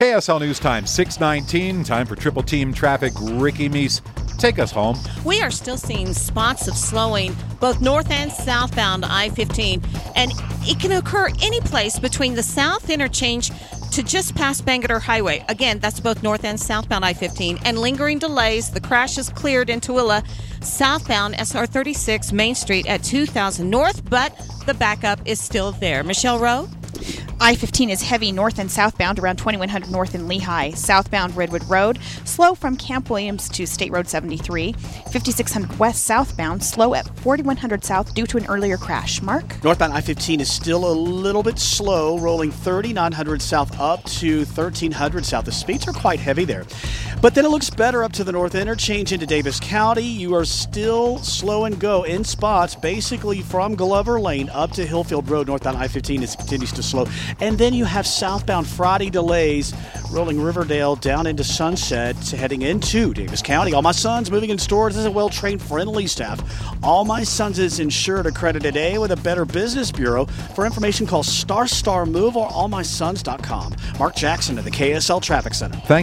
KSL News Time, 6:19. Time for Triple Team Traffic. Ricky Meese, take us home. We are still seeing spots of slowing, both north and southbound I-15, and it can occur any place between the south interchange to just past Bangerter Highway. Again, that's both north and southbound I-15, and lingering delays. The crash is cleared in Tooele, southbound SR 36 Main Street at 2000 North, but the backup is still there. Michelle Rowe? I-15 is heavy north and southbound around 2100 North in Lehigh. Southbound Redwood Road, slow from Camp Williams to State Road 73. 5600 West southbound, slow at 4100 South due to an earlier crash. Mark? Northbound I-15 is still a little bit slow, rolling 3900 South up to 1300 South. The speeds are quite heavy there. But then it looks better up to the north interchange into Davis County. You are still slow and go in spots, basically from Glover Lane up to Hillfield Road. Northbound I-15 continues to slow. And then you have southbound Friday delays rolling Riverdale down into Sunset, heading into Davis County. All My Sons moving in stores as a well-trained, friendly staff. All My Sons is insured accredited A with a Better Business Bureau. For information, call Star Move or allmysons.com. Mark Jackson at the KSL Traffic Center.